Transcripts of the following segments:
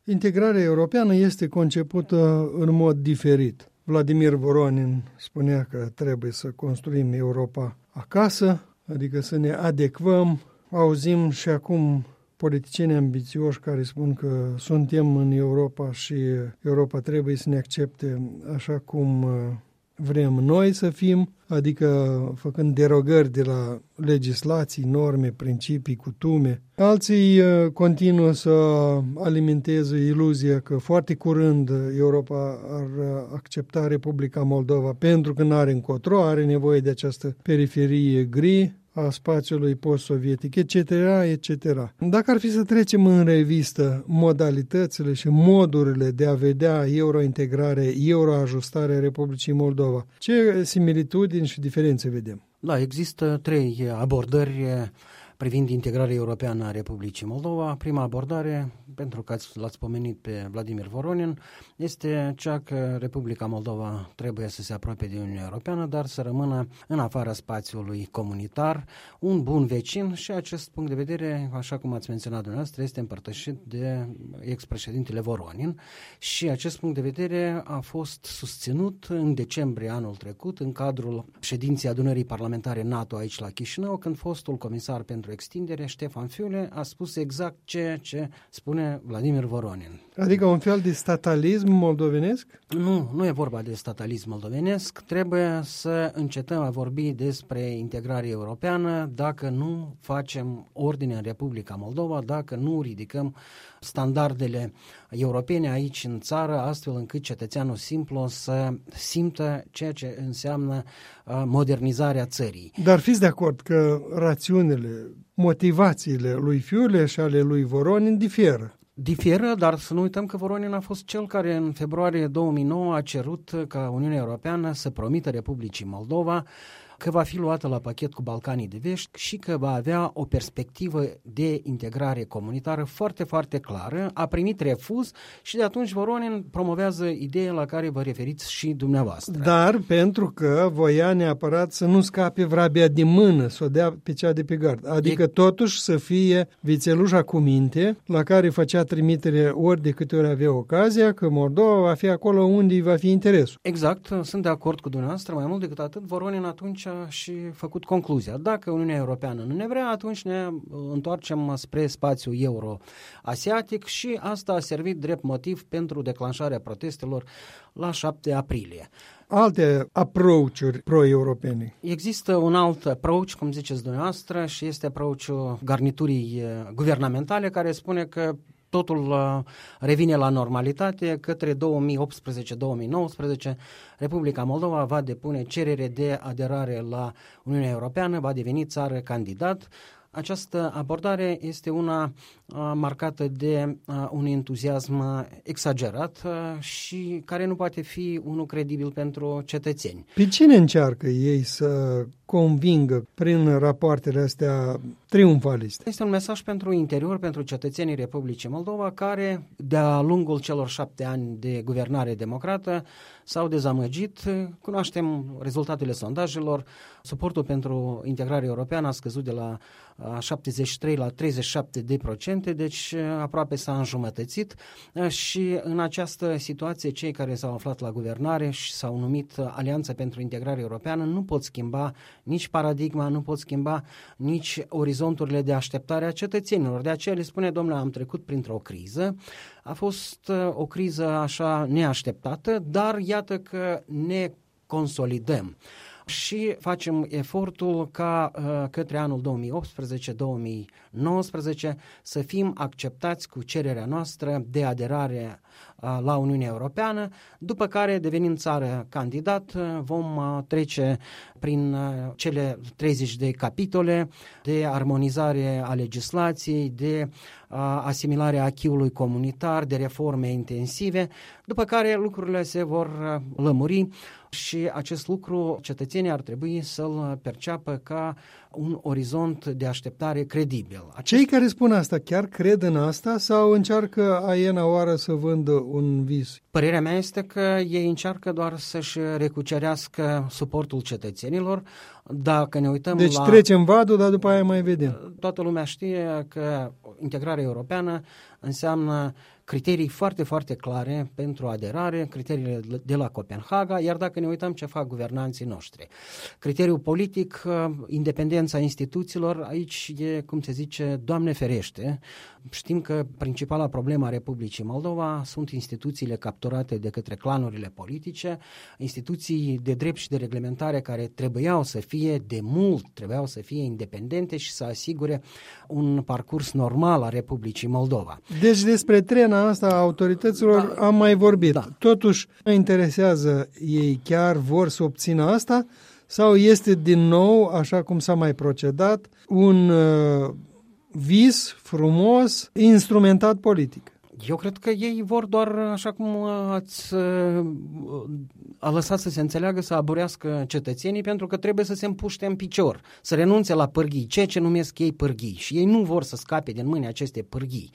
integrarea europeană este concepută în mod diferit. Vladimir Voronin spunea că trebuie să construim Europa acasă, adică să ne adecvăm. Auzim și acum politicieni ambițioși care spun că suntem în Europa și Europa trebuie să ne accepte așa cum vrem noi să fim, adică făcând derogări de la legislații, norme, principii, cutume. Alții continuă să alimenteze iluzia că foarte curând Europa ar accepta Republica Moldova pentru că nu are încotro, are nevoie de această periferie gri a spațiului post-sovietic, etc., etc. Dacă ar fi să trecem în revistă modalitățile și modurile de a vedea eurointegrare, euroajustare a Republicii Moldova, ce similitudini și diferențe vedem? Da, există 3 abordări privind integrarea europeană a Republicii Moldova. Prima abordare, pentru că l-ați pomenit pe Vladimir Voronin, este cea că Republica Moldova trebuie să se apropie de Uniunea Europeană, dar să rămână în afara spațiului comunitar, un bun vecin, și acest punct de vedere, așa cum ați menționat dumneavoastră, este împărtășit de ex-președintele Voronin și acest punct de vedere a fost susținut în decembrie anul trecut în cadrul ședinței adunării parlamentare NATO aici la Chișinău, când fostul comisar pentru extindere, Ștefan Fiule, a spus exact ceea ce spune Vladimir Voronin. Adică un fel de statalism moldovenesc? Nu e vorba de statalism moldovenesc. Trebuie să încetăm a vorbi despre integrare europeană dacă nu facem ordine în Republica Moldova, dacă nu ridicăm standardele europene aici în țară, astfel încât cetățeanul simplu să simtă ceea ce înseamnă modernizarea țării. Dar fiți de acord că rațiunile, motivațiile lui Fiule și ale lui Voronin diferă, dar să nu uităm că Voronin a fost cel care în februarie 2009 a cerut ca Uniunea Europeană să promită Republicii Moldova că va fi luată la pachet cu Balcanii de Vest și că va avea o perspectivă de integrare comunitară foarte, foarte clară. A primit refuz și de atunci Voronin promovează ideea la care vă referiți și dumneavoastră. Dar pentru că voia neapărat să nu scape vrabia din mână, să o dea pe cea de pe gard. Adică totuși să fie vițelușa cu minte, la care făcea trimitere ori de câte ori avea ocazia, că Moldova va fi acolo unde îi va fi interesul. Exact, sunt de acord cu dumneavoastră. Mai mult decât atât, Voronin atunci a și făcut concluzia. Dacă Uniunea Europeană nu ne vrea, atunci ne întoarcem spre spațiul euro-asiatic și asta a servit drept motiv pentru declanșarea protestelor la 7 aprilie. Alte approach-uri pro-europene. Există un alt approach, cum ziceți dumneavoastră, și este approach-ul garniturii guvernamentale, care spune că totul revine la normalitate. Către 2018-2019 Republica Moldova va depune cerere de aderare la Uniunea Europeană, va deveni țară candidat. Această abordare este una marcată de un entuziasm exagerat și care nu poate fi unul credibil pentru cetățeni. Pe cine încearcă ei să convingă prin rapoartele astea triumfaliste? Este un mesaj pentru interior, pentru cetățenii Republicii Moldova, care de-a lungul celor 7 ani de guvernare democrată s-au dezamăgit. Cunoaștem rezultatele sondajelor. Suportul pentru integrare europeană a scăzut de la 73 la 37%, deci aproape s-a înjumătățit și în această situație cei care s-au aflat la guvernare și s-au numit Alianța pentru Integrare Europeană nu pot schimba nici paradigma, nu pot schimba nici orizonturile de așteptare a cetățenilor. De aceea le spune, domnule, am trecut printr-o criză, a fost o criză așa neașteptată, dar iată că ne consolidăm și facem efortul ca către anul 2018-2019 să fim acceptați cu cererea noastră de aderare la Uniunea Europeană, după care, devenind țară candidat, vom trece prin cele 30 de capitole de armonizare a legislației, de asimilarea acquis-ului comunitar, de reforme intensive, după care lucrurile se vor lămuri și acest lucru cetățenii ar trebui să-l perceapă ca un orizont de așteptare credibil. Cei care spun asta chiar cred în asta sau încearcă aiena oară să vândă un vis? Părerea mea este că ei încearcă doar să-și recucerească suportul cetățenilor. Dacă ne uităm deci trecem vadul, dar după aia mai vedem. Toată lumea știe că integrarea europeană înseamnă criterii foarte, foarte clare pentru aderare, criteriile de la Copenhaga, iar dacă ne uităm ce fac guvernanții noștri. Criteriul politic, independența instituțiilor, aici e, cum se zice, Doamne ferește. Știm că principala problemă a Republicii Moldova sunt instituțiile capturate de către clanurile politice, instituții de drept și de reglementare care trebuiau să fie independente și să asigure un parcurs normal a Republicii Moldova. Deci despre trena asta a autorităților am mai vorbit. Da. Totuși, mă interesează, ei chiar vor să obțină asta sau este din nou, așa cum s-a mai procedat, un vis frumos, instrumentat politic? Eu cred că ei vor doar, așa cum a lăsat să se înțeleagă, să aburească cetățenii, pentru că trebuie să se împuște în picior, să renunțe la pârghii, ceea ce numesc ei pârghii. Și ei nu vor să scape din mâini aceste pârghii.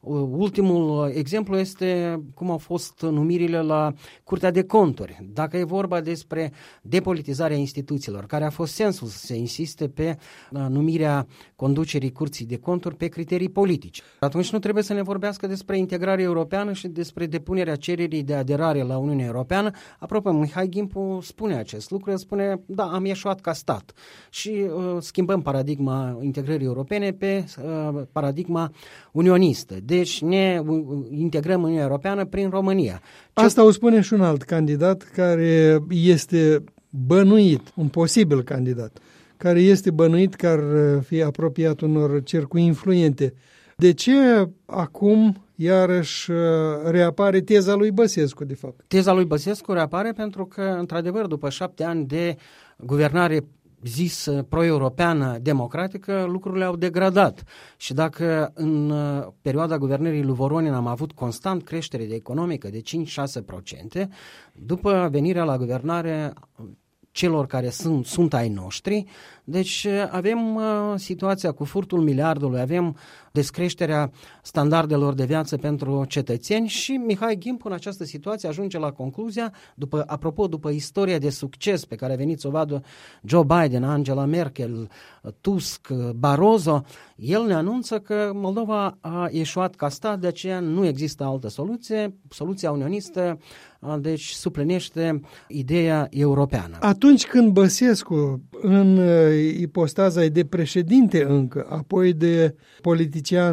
Ultimul exemplu este cum au fost numirile la Curtea de Conturi. Dacă e vorba despre depolitizarea instituțiilor, care a fost sensul să se insiste pe numirea conducerii Curții de Conturi pe criterii politice, atunci nu trebuie să ne vorbească despre integrare europeană și despre depunerea cererii de aderare la Uniunea Europeană. Apropo, Mihai Gimpu spune acest lucru, el spune, da, am ieșuat ca stat și schimbăm paradigma integrării europene pe paradigma unionistă. Deci ne integrăm în Uniunea Europeană prin România. Asta o spune și un alt candidat care este bănuit, un posibil candidat, care este bănuit că ar fi apropiat unor cercuri influente. De ce acum iarăși reapare teza lui Băsescu, de fapt? Teza lui Băsescu reapare pentru că, într-adevăr, după 7 ani de guvernare zis pro-europeană democratică, lucrurile au degradat. Și dacă în perioada guvernării lui Voronin am avut constant creștere de economică de 5-6%, după venirea la guvernare celor care sunt ai noștri, deci avem situația cu furtul miliardului, avem descreșterea standardelor de viață pentru cetățeni și Mihai Gimpu în această situație ajunge la concluzia, după istoria de succes pe care a venit să o vadă Joe Biden, Angela Merkel, Tusk, Barroso, el ne anunță că Moldova a ieșuat ca stat, de aceea nu există altă soluție, soluția unionistă, deci suplinește ideea europeană. Atunci când Băsescu, în ipostaza de președinte încă, apoi de politician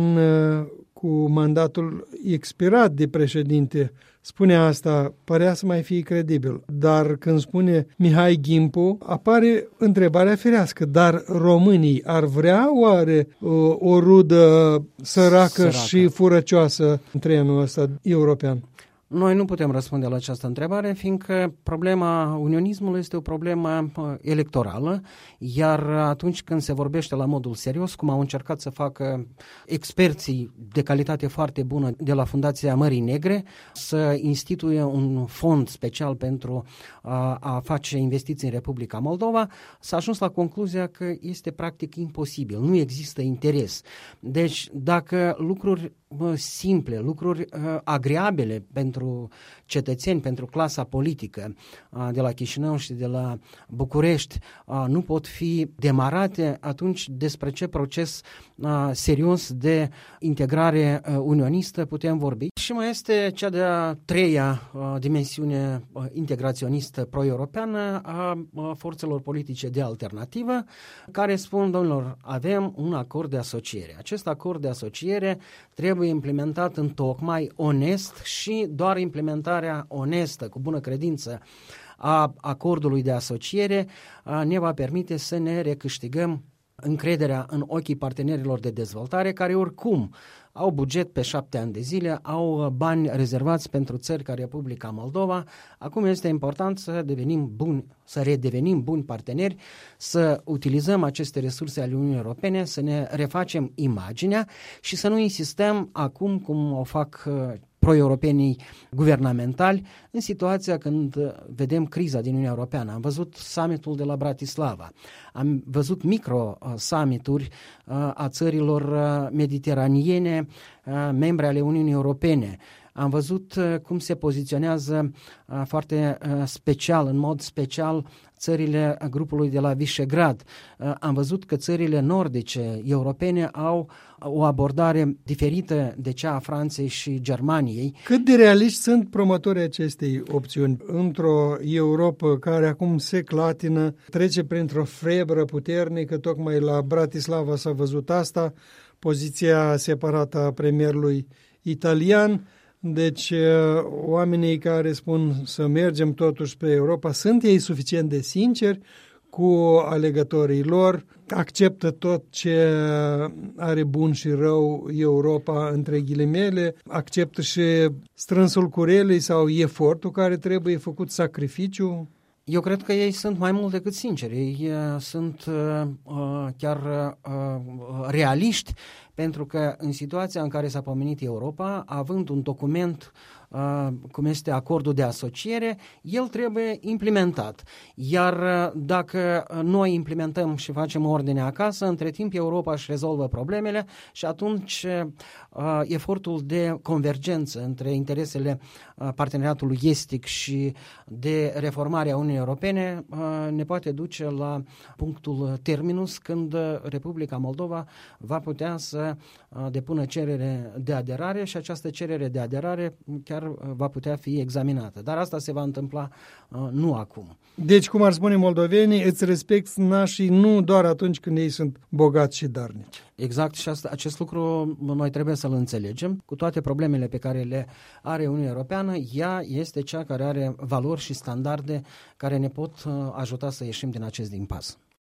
cu mandatul expirat de președinte, spune asta, părea să mai fie credibil. Dar când spune Mihai Gimpu, apare întrebarea firească, dar românii ar vrea oare o rudă săracă și furăcioasă în trenul ăsta european? Noi nu putem răspunde la această întrebare, fiindcă problema unionismului este o problemă electorală, iar atunci când se vorbește la modul serios, cum au încercat să facă experții de calitate foarte bună de la Fundația Mării Negre, să instituie un fond special pentru a face investiții în Republica Moldova, s-a ajuns la concluzia că este practic imposibil, nu există interes. Deci dacă lucruri simple, lucruri agreabile pentru cetățeni, pentru clasa politică de la Chișinău și de la București nu pot fi demarate, atunci despre ce proces serios de integrare unionistă putem vorbi? Și mai este cea de-a treia dimensiune integraționistă pro-europeană a forțelor politice de alternativă, care spun, domnilor, avem un acord de asociere. Acest acord de asociere trebuie implementat întocmai onest și doar implementarea onestă, cu bună credință, a acordului de asociere ne va permite să ne recâștigăm încrederea în ochii partenerilor de dezvoltare, care oricum au buget pe 7 ani de zile, au bani rezervați pentru țări ca Republica Moldova. Acum este important să redevenim buni parteneri, să utilizăm aceste resurse ale Uniunii Europene, să ne refacem imaginea și să nu insistăm acum, cum o fac pro-europenii guvernamentali, în situația când vedem criza din Uniunea Europeană. Am văzut summitul de la Bratislava, am văzut micro-summituri a țărilor mediteraniene, membre ale Uniunii Europene. Am văzut cum se poziționează foarte special, în mod special, țările grupului de la Visegrad. Am văzut că țările nordice europene au o abordare diferită de cea a Franței și Germaniei. Cât de realiști sunt promotorii acestei opțiuni? Într-o Europa care acum se clatină, trece printr-o febră puternică, tocmai la Bratislava s-a văzut asta, poziția separată a premierului italian. Deci oamenii care spun să mergem totuși pe Europa, sunt ei suficient de sinceri cu alegătorii lor, acceptă tot ce are bun și rău Europa, între ghilimele, acceptă și strânsul curelei sau efortul care trebuie făcut, sacrificiu? Eu cred că ei sunt mai mult decât sinceri, ei sunt chiar realiști, pentru că în situația în care s-a pomenit Europa, având un document cum este acordul de asociere, el trebuie implementat. Iar dacă noi implementăm și facem ordine acasă, între timp Europa își rezolvă problemele și atunci efortul de convergență între interesele parteneriatului estic și de reformare a Uniunii Europene ne poate duce la punctul terminus când Republica Moldova va putea să depună cerere de aderare și această cerere de aderare chiar va putea fi examinată. Dar asta se va întâmpla nu acum. Deci, cum ar spune moldovenii, îți respecti nașii nu doar atunci când ei sunt bogați și darnici. Exact, și acest lucru noi trebuie să-l înțelegem. Cu toate problemele pe care le are Uniunea Europeană, ea este cea care are valori și standarde care ne pot ajuta să ieșim din acest impas.